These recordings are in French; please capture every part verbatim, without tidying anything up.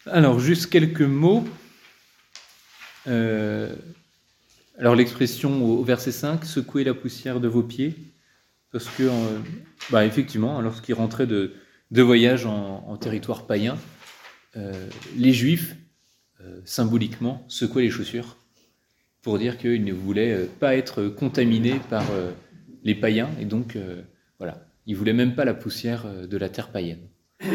Alors, juste quelques mots. Euh, alors, l'expression au, au verset cinq, « secouez la poussière de vos pieds », parce que, euh, bah, effectivement, lorsqu'ils rentraient de, de voyage en, en territoire païen, euh, les Juifs, euh, symboliquement, secouaient les chaussures pour dire qu'ils ne voulaient pas être contaminés par euh, les païens, et donc, euh, voilà, ils ne voulaient même pas la poussière de la terre païenne.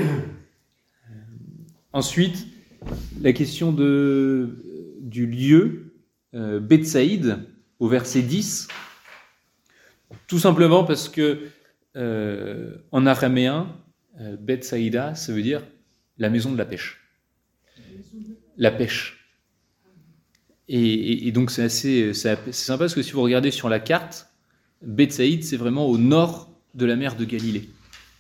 Ensuite, la question de, du lieu, euh, Bethsaïde, au verset dix, tout simplement parce que euh, en araméen, euh, Bethsaïda, ça veut dire la maison de la pêche. La pêche. Et, et, et donc c'est assez c'est, c'est sympa parce que si vous regardez sur la carte, Bethsaïde, c'est vraiment au nord de la mer de Galilée.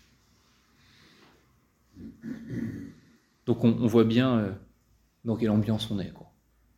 Donc on, on voit bien euh, dans quelle ambiance on est, quoi.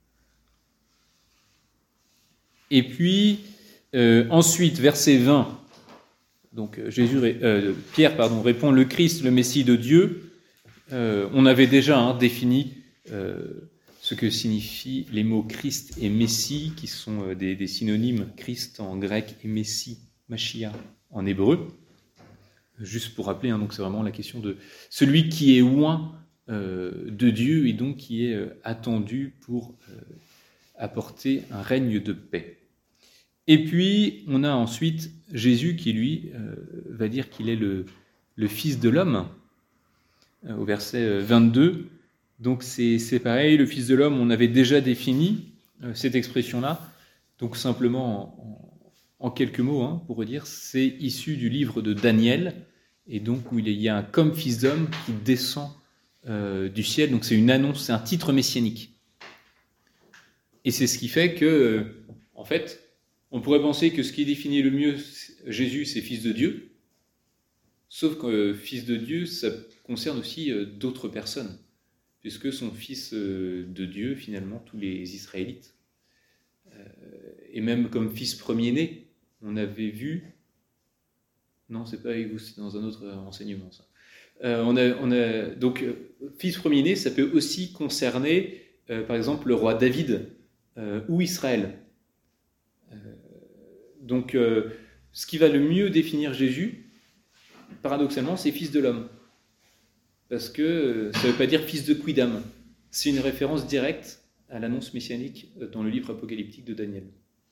Et puis, euh, ensuite, verset vingt, donc Jésus, euh, Pierre pardon, répond « Le Christ, le Messie de Dieu euh, ». On avait déjà hein, défini euh, ce que signifient les mots Christ et Messie, qui sont euh, des, des synonymes, Christ en grec et Messie, Mashiach en hébreu. Juste pour rappeler, hein, donc c'est vraiment la question de celui qui est oint euh, de Dieu et donc qui est euh, attendu pour euh, apporter un règne de paix. Et puis, on a ensuite Jésus qui, lui, euh, va dire qu'il est le, le Fils de l'homme, euh, au verset vingt-deux. Donc, c'est, c'est pareil, le Fils de l'homme, on avait déjà défini euh, cette expression-là. Donc, simplement, en, en quelques mots, hein, pour redire, c'est issu du livre de Daniel, et donc où il y a un comme Fils d'homme qui descend euh, du ciel. Donc, c'est une annonce, c'est un titre messianique. Et c'est ce qui fait que, euh, en fait, on pourrait penser que ce qui définit le mieux Jésus, c'est Fils de Dieu, sauf que euh, Fils de Dieu, ça concerne aussi euh, d'autres personnes, puisque son Fils euh, de Dieu, finalement, tous les Israélites, euh, et même comme Fils premier-né, on avait vu, non, c'est pas avec vous, c'est dans un autre enseignement, ça. Euh, on a, on a, donc, euh, Fils premier-né, ça peut aussi concerner, euh, par exemple, le roi David euh, ou Israël. Euh, donc, euh, ce qui va le mieux définir Jésus, paradoxalement, c'est Fils de l'homme. Parce que euh, ça ne veut pas dire Fils de Quidam. C'est une référence directe à l'annonce messianique dans le livre apocalyptique de Daniel.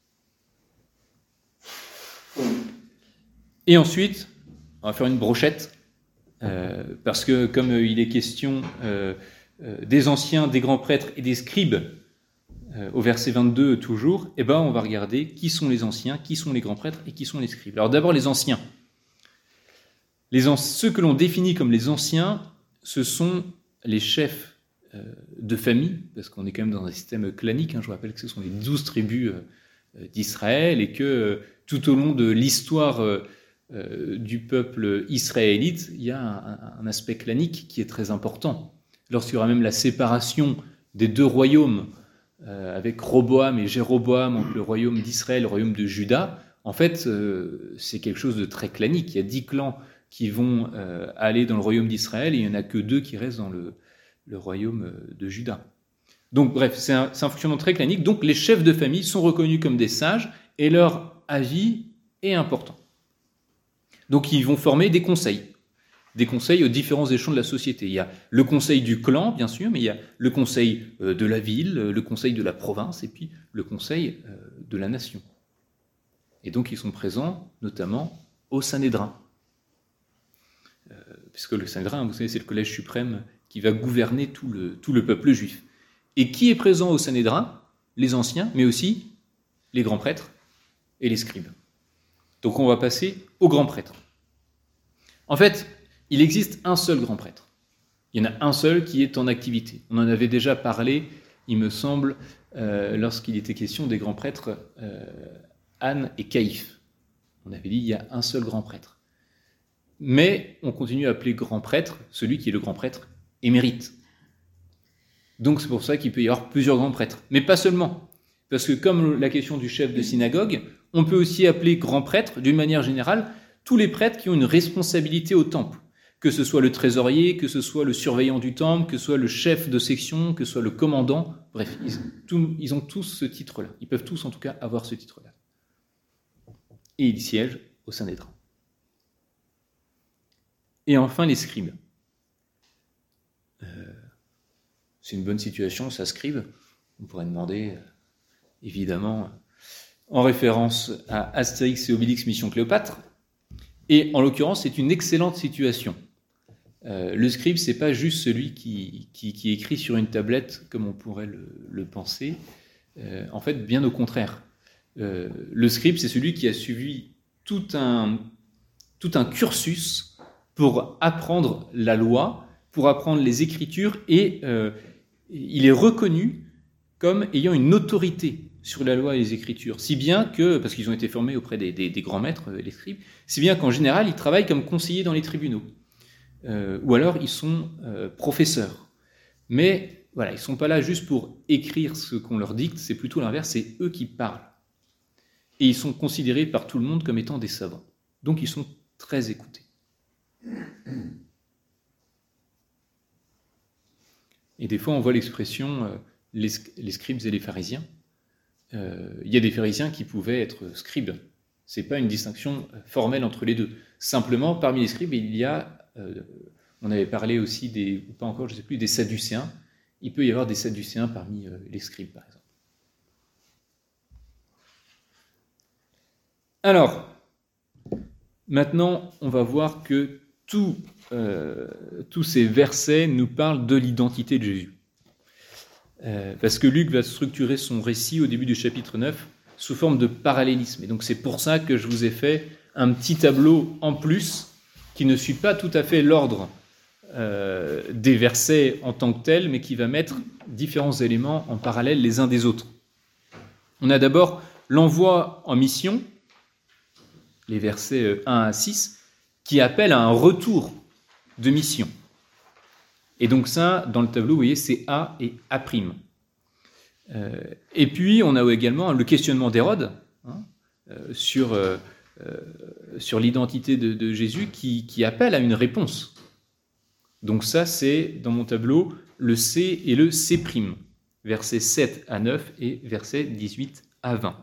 Et ensuite, on va faire une brochette, euh, parce que comme euh, il est question euh, euh, des anciens, des grands prêtres et des scribes, au verset vingt-deux toujours, eh ben on va regarder qui sont les anciens, qui sont les grands prêtres et qui sont les scribes. Alors d'abord les anciens. Les an... Ceux que l'on définit comme les anciens, ce sont les chefs euh, de famille, parce qu'on est quand même dans un système clanique, hein, je vous rappelle que ce sont les douze tribus euh, d'Israël, et que euh, tout au long de l'histoire euh, euh, du peuple israélite, il y a un, un aspect clanique qui est très important. Lorsqu'il y aura même la séparation des deux royaumes, Euh, avec Roboam et Jéroboam entre le royaume d'Israël et le royaume de Juda, en fait, euh, c'est quelque chose de très clanique. Il y a dix clans qui vont euh, aller dans le royaume d'Israël et il n'y en a que deux qui restent dans le, le royaume de Juda. Donc, bref, c'est un, c'est un fonctionnement très clanique. Donc, les chefs de famille sont reconnus comme des sages et leur avis est important. Donc, ils vont former des conseils. Des conseils aux différents échelons de la société. Il y a le conseil du clan, bien sûr, mais il y a le conseil de la ville, le conseil de la province, et puis le conseil de la nation. Et donc, ils sont présents, notamment, au Sanhédrin. Euh, puisque le Sanhédrin, vous savez, c'est le collège suprême qui va gouverner tout le, tout le peuple juif. Et qui est présent au Sanhédrin? Les anciens, mais aussi les grands prêtres et les scribes. Donc, on va passer aux grands prêtres. En fait, il existe un seul grand prêtre. Il y en a un seul qui est en activité. On en avait déjà parlé, il me semble, euh, lorsqu'il était question des grands prêtres euh, Anne et Caïphe. On avait dit il y a un seul grand prêtre. Mais on continue à appeler grand prêtre celui qui est le grand prêtre émérite. Donc c'est pour ça qu'il peut y avoir plusieurs grands prêtres. Mais pas seulement. Parce que comme la question du chef de synagogue, on peut aussi appeler grand prêtre, d'une manière générale, tous les prêtres qui ont une responsabilité au temple. que ce soit le trésorier, que ce soit le surveillant du temple, que ce soit le chef de section, que ce soit le commandant. Bref, ils, tout, ils ont tous ce titre-là. Ils peuvent tous, en tout cas, avoir ce titre-là. Et ils siègent au Sanhédrin. Et enfin, les scribes. Euh, c'est une bonne situation, ça, scribe. On pourrait demander, euh, évidemment, en référence à Astérix et Obélix Mission Cléopâtre. Et en l'occurrence, c'est une excellente situation. Euh, le scribe, c'est pas juste celui qui, qui, qui écrit sur une tablette, comme on pourrait le, le penser. Euh, en fait, bien au contraire. Euh, le scribe, c'est celui qui a suivi tout un, tout un cursus pour apprendre la loi, pour apprendre les Écritures, et euh, il est reconnu comme ayant une autorité sur la loi et les Écritures, si bien que, parce qu'ils ont été formés auprès des, des, des grands maîtres, les scribes, si bien qu'en général, ils travaillent comme conseillers dans les tribunaux, euh, ou alors ils sont euh, professeurs. Mais voilà, ils ne sont pas là juste pour écrire ce qu'on leur dicte, c'est plutôt l'inverse, c'est eux qui parlent. Et ils sont considérés par tout le monde comme étant des savants. Donc ils sont très écoutés. Et des fois, on voit l'expression euh, les, les scribes et les pharisiens. Euh, il y a des pharisiens qui pouvaient être scribes. Ce n'est pas une distinction formelle entre les deux. Simplement, parmi les scribes, il y a, euh, on avait parlé aussi des, ou pas encore, je ne sais plus, des sadducéens. Il peut y avoir des sadducéens parmi euh, les scribes, par exemple. Alors, maintenant, on va voir que tout, euh, tous ces versets nous parlent de l'identité de Jésus. Euh, parce que Luc va structurer son récit au début du chapitre neuf sous forme de parallélisme. Et donc c'est pour ça que je vous ai fait un petit tableau en plus qui ne suit pas tout à fait l'ordre euh, des versets en tant que tel, mais qui va mettre différents éléments en parallèle les uns des autres. On a d'abord l'envoi en mission, les versets un à six, qui appellent à un retour de mission. Et donc ça, dans le tableau, vous voyez, c'est A et A'. Euh, et puis, on a également le questionnement d'Hérode hein, euh, sur, euh, euh, sur l'identité de, de Jésus qui, qui appelle à une réponse. Donc ça, c'est, dans mon tableau, le C et le C', versets sept à neuf et versets dix-huit à vingt.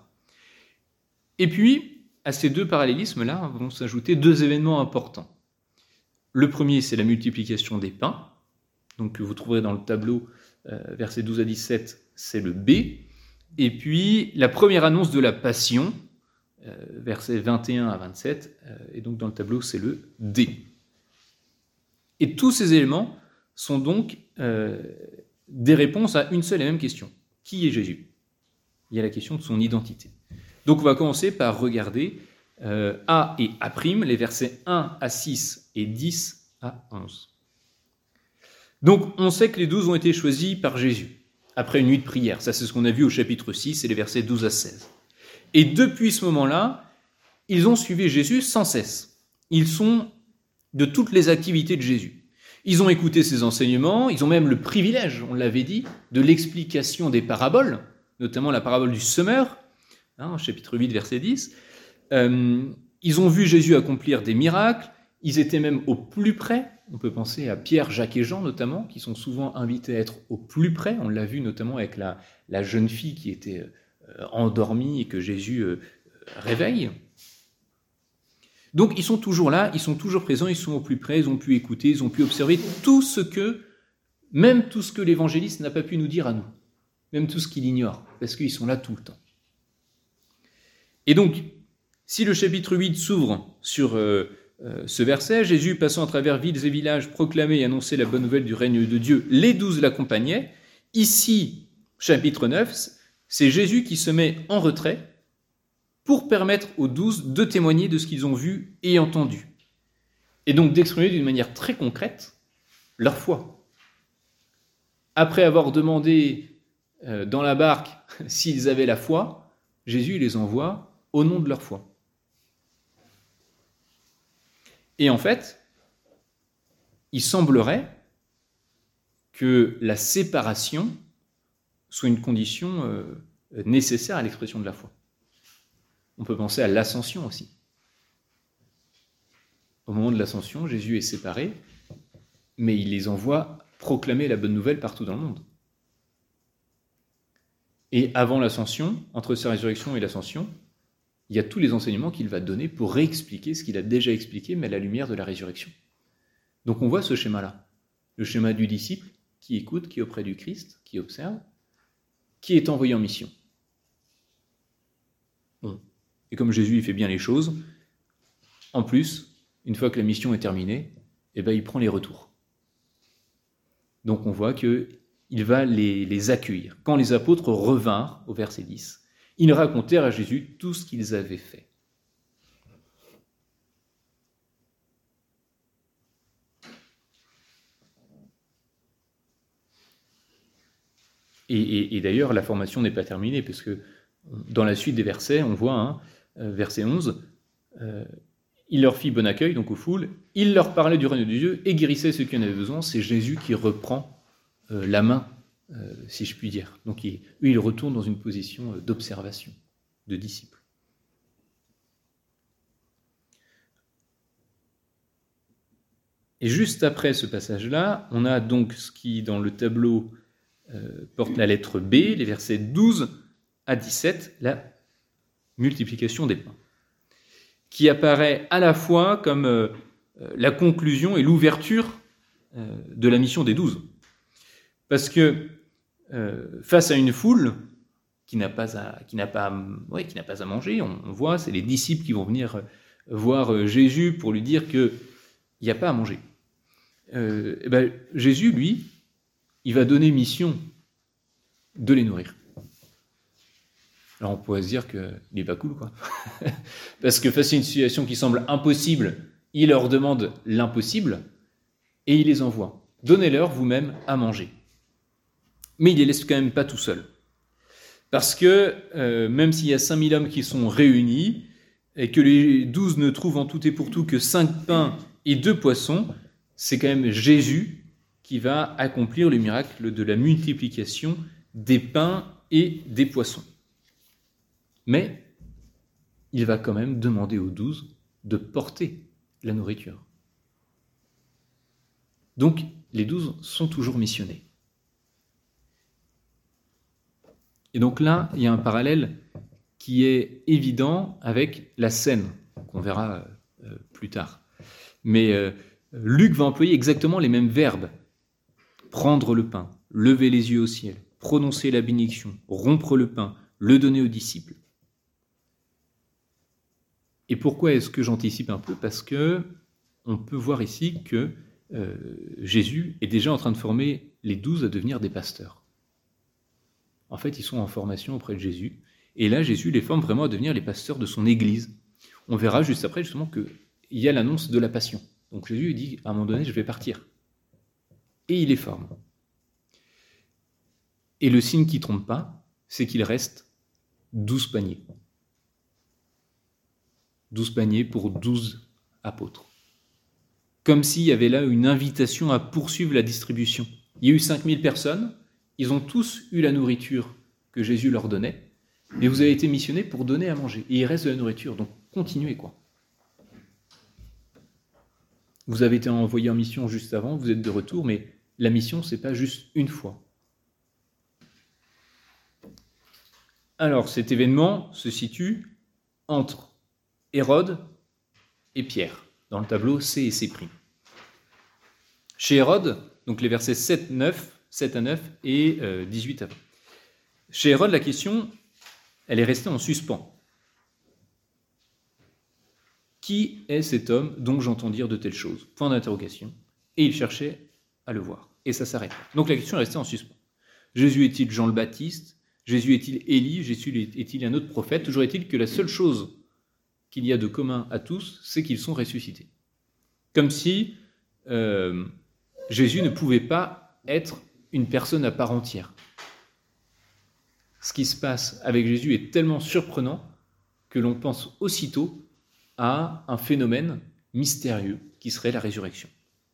Et puis, à ces deux parallélismes-là vont s'ajouter deux événements importants. Le premier, c'est la multiplication des pains. Donc, que vous trouverez dans le tableau, euh, versets douze à dix-sept, c'est le B. Et puis, la première annonce de la passion, euh, versets vingt et un à vingt-sept, euh, et donc dans le tableau, c'est le D. Et tous ces éléments sont donc euh, des réponses à une seule et même question. Qui est Jésus ? Il y a la question de son identité. Donc, on va commencer par regarder euh, A et A', les versets un à six et dix à onze. Donc, on sait que les douze ont été choisis par Jésus, après une nuit de prière. Ça, c'est ce qu'on a vu au chapitre six, et les versets douze à seize. Et depuis ce moment-là, ils ont suivi Jésus sans cesse. Ils sont de toutes les activités de Jésus. Ils ont écouté ses enseignements, ils ont même le privilège, on l'avait dit, de l'explication des paraboles, notamment la parabole du semeur, hein, chapitre huit, verset dix. Euh, ils ont vu Jésus accomplir des miracles, ils étaient même au plus près. On peut penser à Pierre, Jacques et Jean notamment, qui sont souvent invités à être au plus près. On l'a vu notamment avec la, la jeune fille qui était euh, endormie et que Jésus euh, réveille. Donc ils sont toujours là, ils sont toujours présents, ils sont au plus près, ils ont pu écouter, ils ont pu observer tout ce que, même tout ce que l'évangéliste n'a pas pu nous dire à nous, même tout ce qu'il ignore, parce qu'ils sont là tout le temps. Et donc, si le chapitre huit s'ouvre sur euh, euh, ce verset, Jésus, passant à travers villes et villages, proclamait et annonçait la bonne nouvelle du règne de Dieu, les douze l'accompagnaient. Ici, chapitre neuf, c'est Jésus qui se met en retrait pour permettre aux douze de témoigner de ce qu'ils ont vu et entendu. Et donc d'exprimer d'une manière très concrète leur foi. Après avoir demandé euh, dans la barque s'ils avaient la foi, Jésus les envoie au nom de leur foi. Et en fait, il semblerait que la séparation soit une condition euh, nécessaire à l'expression de la foi. On peut penser à l'ascension aussi. Au moment de l'ascension, Jésus est séparé, mais il les envoie proclamer la bonne nouvelle partout dans le monde. Et avant l'ascension, entre sa résurrection et l'ascension, il y a tous les enseignements qu'il va donner pour réexpliquer ce qu'il a déjà expliqué, mais à la lumière de la résurrection. Donc on voit ce schéma-là, le schéma du disciple qui écoute, qui est auprès du Christ, qui observe, qui est envoyé en mission. Bon. Et comme Jésus il fait bien les choses, en plus, une fois que la mission est terminée, eh ben, il prend les retours. Donc on voit qu'il va les, les accueillir. Quand les apôtres revinrent, au verset dix, ils racontèrent à Jésus tout ce qu'ils avaient fait. Et, et, et d'ailleurs, la formation n'est pas terminée, parce que dans la suite des versets, on voit, hein, verset onze, euh, il leur fit bon accueil, donc aux foules, il leur parlait du règne de Dieu et guérissait ceux qui en avaient besoin. C'est Jésus qui reprend euh, la main, euh, si je puis dire. Donc il, lui, il retourne dans une position d'observation, de disciple. Et juste après ce passage-là, on a donc ce qui, dans le tableau, euh, porte la lettre B, les versets douze à dix-sept, la multiplication des pains, qui apparaît à la fois comme euh, la conclusion et l'ouverture euh, de la mission des douze. Parce que euh, face à une foule qui n'a pas à, qui n'a pas, ouais, qui n'a pas à manger, on, on voit, c'est les disciples qui vont venir voir Jésus pour lui dire qu'il n'y a pas à manger. Euh, et ben, Jésus, lui, il va donner mission de les nourrir. Alors on pourrait se dire qu'il n'est pas cool, quoi. Parce que face à une situation qui semble impossible, il leur demande l'impossible et il les envoie. Donnez-leur vous-même à manger. Mais il les laisse quand même pas tout seuls. Parce que euh, même s'il y a cinq mille hommes qui sont réunis et que les douze ne trouvent en tout et pour tout que cinq pains et deux poissons, c'est quand même Jésus qui va accomplir le miracle de la multiplication des pains et des poissons. Mais il va quand même demander aux douze de porter la nourriture. Donc, les douze sont toujours missionnés. Et donc là, il y a un parallèle qui est évident avec la scène, qu'on verra euh, plus tard. Mais euh, Luc va employer exactement les mêmes verbes. Prendre le pain, lever les yeux au ciel, prononcer la bénédiction, rompre le pain, le donner aux disciples. Et pourquoi est-ce que j'anticipe un peu ? Parce que on peut voir ici que euh, Jésus est déjà en train de former les douze à devenir des pasteurs. En fait, ils sont en formation auprès de Jésus. Et là, Jésus les forme vraiment à devenir les pasteurs de son Église. On verra juste après, justement, qu'il y a l'annonce de la passion. Donc Jésus dit, à un moment donné, je vais partir. Et il les forme. Et le signe qui ne trompe pas, c'est qu'il reste douze paniers. douze paniers pour douze apôtres. Comme s'il y avait là une invitation à poursuivre la distribution. Il y a eu cinq mille personnes, ils ont tous eu la nourriture que Jésus leur donnait, mais vous avez été missionnés pour donner à manger. Et il reste de la nourriture, donc continuez, quoi. Vous avez été envoyé en mission juste avant, vous êtes de retour, mais la mission, c'est pas juste une fois. Alors, cet événement se situe entre Hérode et Pierre, dans le tableau C et C'. Chez Hérode, donc les versets sept, neuf, sept à neuf et euh, dix-huit à vingt. Chez Hérode, la question, elle est restée en suspens. Qui est cet homme dont j'entends dire de telles choses ? Point d'interrogation. Et il cherchait à le voir. Et ça s'arrête. Donc la question est restée en suspens. Jésus est-il Jean le Baptiste ? Jésus est-il Élie ? Jésus est-il un autre prophète ? Toujours est-il que la seule chose qu'il y a de commun à tous, c'est qu'ils sont ressuscités. Comme si euh, Jésus ne pouvait pas être une personne à part entière. Ce qui se passe avec Jésus est tellement surprenant que l'on pense aussitôt à un phénomène mystérieux qui serait la résurrection.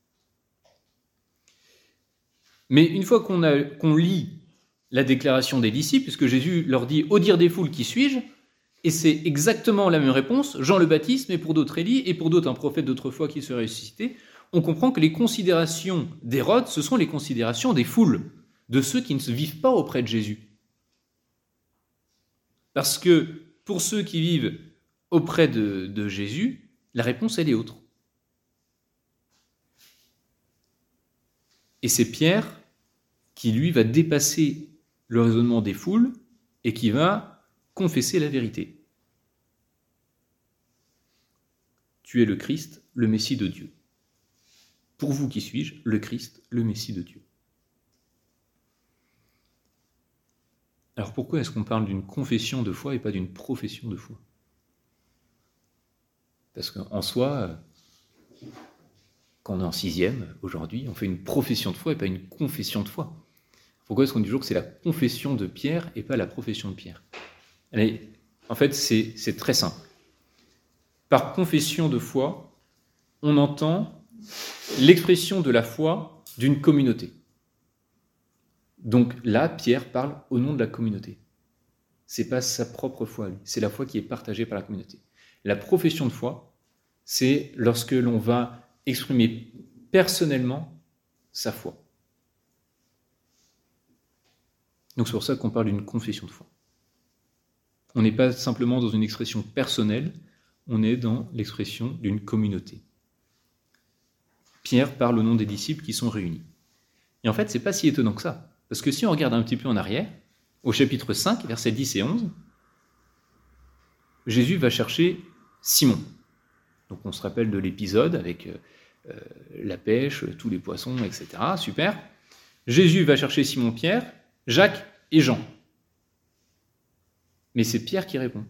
Mais une fois qu'on, a, qu'on lit la déclaration des disciples, puisque Jésus leur dit « Au dire des foules, qui suis-je ?» Et c'est exactement la même réponse, Jean le Baptiste, mais pour d'autres Élie, et pour d'autres un prophète d'autrefois qui serait ressuscité. On comprend que les considérations d'Hérode, ce sont les considérations des foules, de ceux qui ne se vivent pas auprès de Jésus. Parce que pour ceux qui vivent auprès de, de Jésus, la réponse, elle est autre. Et c'est Pierre qui, lui, va dépasser le raisonnement des foules et qui va confesser la vérité. Tu es le Christ, le Messie de Dieu. Pour vous, qui suis-je? Le Christ, le Messie de Dieu. Alors pourquoi est-ce qu'on parle d'une confession de foi et pas d'une profession de foi? Parce qu'en soi, quand on est en sixième, aujourd'hui, on fait une profession de foi et pas une confession de foi. Pourquoi est-ce qu'on dit toujours que c'est la confession de Pierre et pas la profession de Pierre? Allez, en fait, c'est, c'est très simple. Par confession de foi, on entend l'expression de la foi d'une communauté. Donc là, Pierre parle au nom de la communauté. Ce n'est pas sa propre foi, c'est la foi qui est partagée par la communauté. La profession de foi, c'est lorsque l'on va exprimer personnellement sa foi. Donc c'est pour ça qu'on parle d'une confession de foi. On n'est pas simplement dans une expression personnelle, on est dans l'expression d'une communauté. Pierre parle au nom des disciples qui sont réunis. Et en fait, ce n'est pas si étonnant que ça. Parce que si on regarde un petit peu en arrière, au chapitre cinq, versets dix et onze, Jésus va chercher Simon. Donc on se rappelle de l'épisode avec euh, la pêche, tous les poissons, et cetera. Super. Jésus va chercher Simon-Pierre, Jacques et Jean. Mais c'est Pierre qui répond.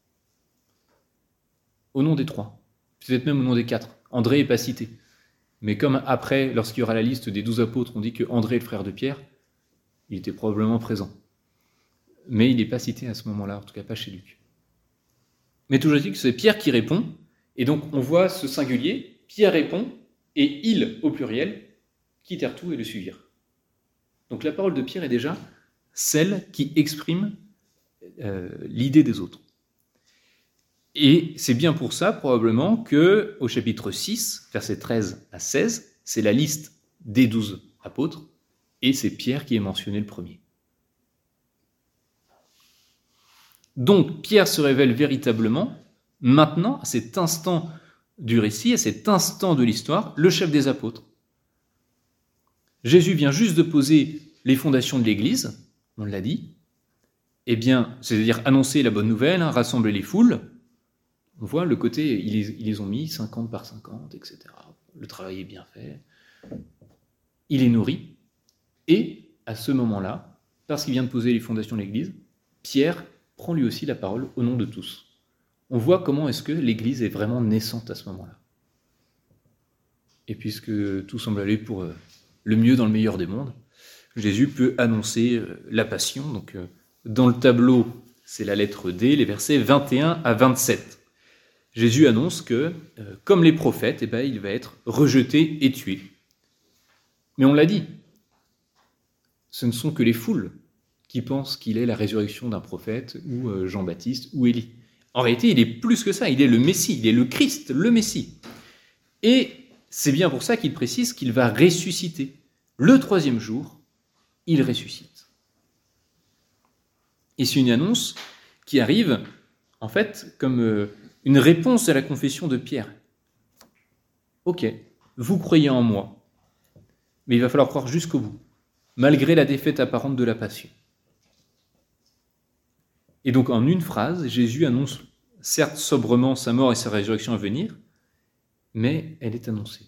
Au nom des trois. Peut-être même au nom des quatre. André n'est pas cité. Mais comme après, lorsqu'il y aura la liste des douze apôtres, on dit que André est le frère de Pierre, il était probablement présent. Mais il n'est pas cité à ce moment-là, en tout cas pas chez Luc. Mais toujours dit que c'est Pierre qui répond, et donc on voit ce singulier, Pierre répond, et ils, au pluriel, quittèrent tout et le suivirent. Donc la parole de Pierre est déjà celle qui exprime euh, l'idée des autres. Et c'est bien pour ça, probablement, qu'au chapitre six, versets treize à seize, c'est la liste des douze apôtres, et c'est Pierre qui est mentionné le premier. Donc, Pierre se révèle véritablement, maintenant, à cet instant du récit, à cet instant de l'histoire, le chef des apôtres. Jésus vient juste de poser les fondations de l'Église, on l'a dit, eh bien, c'est-à-dire annoncer la bonne nouvelle, hein, rassembler les foules. On voit le côté, ils les, ils les ont mis cinquante par cinquante, et cetera. Le travail est bien fait. Il est nourri. Et à ce moment-là, parce qu'il vient de poser les fondations de l'Église, Pierre prend lui aussi la parole au nom de tous. On voit comment est-ce que l'Église est vraiment naissante à ce moment-là. Et puisque tout semble aller pour le mieux dans le meilleur des mondes, Jésus peut annoncer la passion. Donc, dans le tableau, c'est la lettre D, les versets vingt et un à vingt-sept. Jésus annonce que, comme les prophètes, eh ben, il va être rejeté et tué. Mais on l'a dit, ce ne sont que les foules qui pensent qu'il est la résurrection d'un prophète, ou Jean-Baptiste, ou Élie. En réalité, il est plus que ça, il est le Messie, il est le Christ, le Messie. Et c'est bien pour ça qu'il précise qu'il va ressusciter. Le troisième jour, il ressuscite. Et c'est une annonce qui arrive, en fait, comme une réponse à la confession de Pierre. Ok, vous croyez en moi, mais il va falloir croire jusqu'au bout, malgré la défaite apparente de la passion. Et donc, en une phrase, Jésus annonce, certes sobrement, sa mort et sa résurrection à venir, mais elle est annoncée.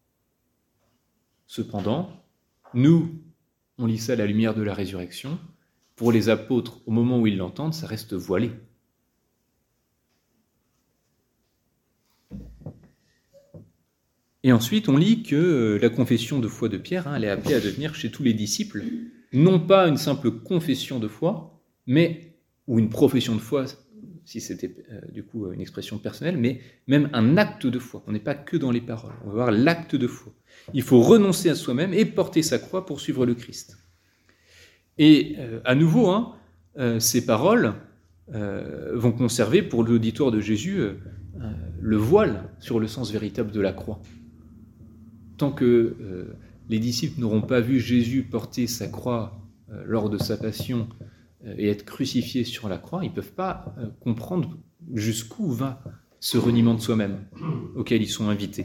Cependant, nous, on lit ça à la lumière de la résurrection. Pour les apôtres, au moment où ils l'entendent, ça reste voilé. Et ensuite, on lit que la confession de foi de Pierre, hein, elle est appelée à devenir chez tous les disciples, non pas une simple confession de foi, mais ou une profession de foi, si c'était euh, du coup une expression personnelle, mais même un acte de foi. On n'est pas que dans les paroles, on va voir l'acte de foi. Il faut renoncer à soi-même et porter sa croix pour suivre le Christ. Et euh, à nouveau, hein, euh, ces paroles, euh, vont conserver pour l'auditoire de Jésus euh, le voile sur le sens véritable de la croix. Tant que euh, les disciples n'auront pas vu Jésus porter sa croix euh, lors de sa passion euh, et être crucifié sur la croix, ils ne peuvent pas euh, comprendre jusqu'où va ce reniement de soi-même auquel ils sont invités.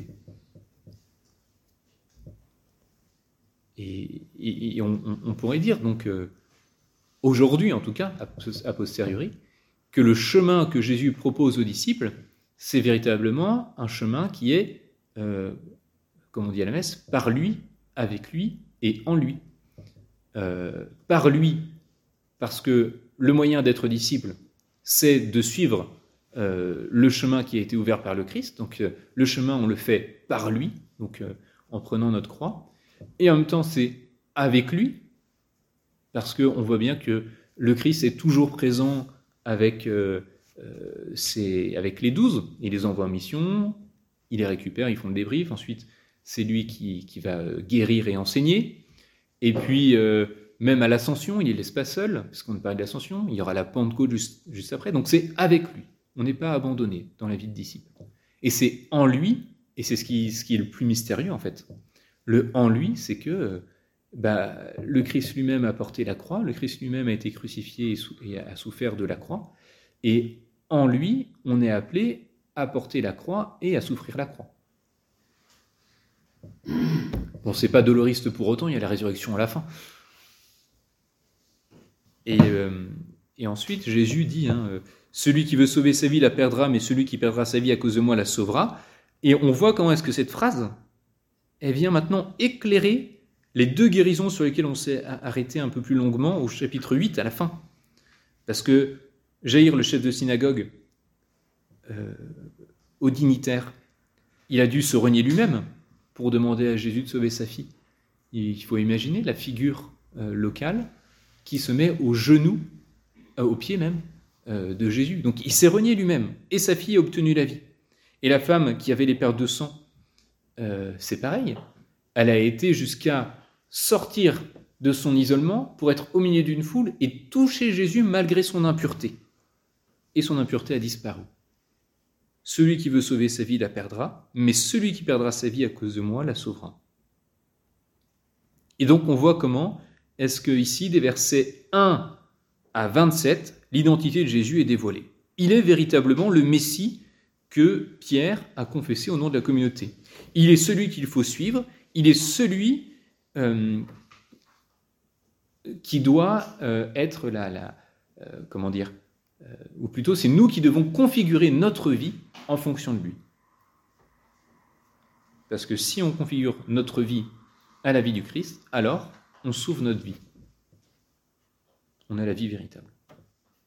Et, et, et on, on pourrait dire, donc, euh, aujourd'hui en tout cas, a posteriori, que le chemin que Jésus propose aux disciples, c'est véritablement un chemin qui est, euh, comme on dit à la messe, par lui, avec lui et en lui. Euh, par lui, parce que le moyen d'être disciple, c'est de suivre euh, le chemin qui a été ouvert par le Christ. Donc euh, le chemin, on le fait par lui, donc euh, en prenant notre croix. Et en même temps, c'est avec lui, parce qu'on voit bien que le Christ est toujours présent avec, euh, euh, ses, avec les douze. Il les envoie en mission, il les récupère, ils font le débrief. Ensuite, c'est lui qui, qui va guérir et enseigner. Et puis, euh, même à l'ascension, il ne les laisse pas seuls, parce qu'on parle de l'ascension, il y aura la Pentecôte juste, juste après. Donc c'est avec lui. On n'est pas abandonné dans la vie de disciple. Et c'est en lui, et c'est ce qui, ce qui est le plus mystérieux en fait. Le en lui, c'est que bah, le Christ lui-même a porté la croix, le Christ lui-même a été crucifié et, sou- et a souffert de la croix, et en lui, on est appelé à porter la croix et à souffrir la croix. Bon, c'est pas doloriste pour autant, il y a la résurrection à la fin. Et, euh, et ensuite, Jésus dit, hein, euh, celui qui veut sauver sa vie la perdra, mais celui qui perdra sa vie à cause de moi la sauvera. Et on voit comment est-ce que cette phrase, elle vient maintenant éclairer les deux guérisons sur lesquelles on s'est arrêté un peu plus longuement au chapitre huit à la fin. Parce que Jaïr, le chef de synagogue, euh, au dignitaire, il a dû se renier lui-même pour demander à Jésus de sauver sa fille. Il faut imaginer la figure euh, locale qui se met aux genoux, euh, aux pieds même, euh, de Jésus. Donc il s'est renié lui-même, et sa fille a obtenu la vie. Et la femme qui avait les pertes de sang, euh, c'est pareil. Elle a été jusqu'à sortir de son isolement pour être au milieu d'une foule et toucher Jésus malgré son impureté. Et son impureté a disparu. Celui qui veut sauver sa vie la perdra, mais celui qui perdra sa vie à cause de moi la sauvera. Et donc on voit comment est-ce que ici, des versets un à vingt-sept, l'identité de Jésus est dévoilée. Il est véritablement le Messie que Pierre a confessé au nom de la communauté. Il est celui qu'il faut suivre, il est celui euh, qui doit euh, être la, la euh, comment dire, euh, ou plutôt c'est nous qui devons configurer notre vie en fonction de lui. Parce que si on configure notre vie à la vie du Christ, alors on sauve notre vie. On a la vie véritable.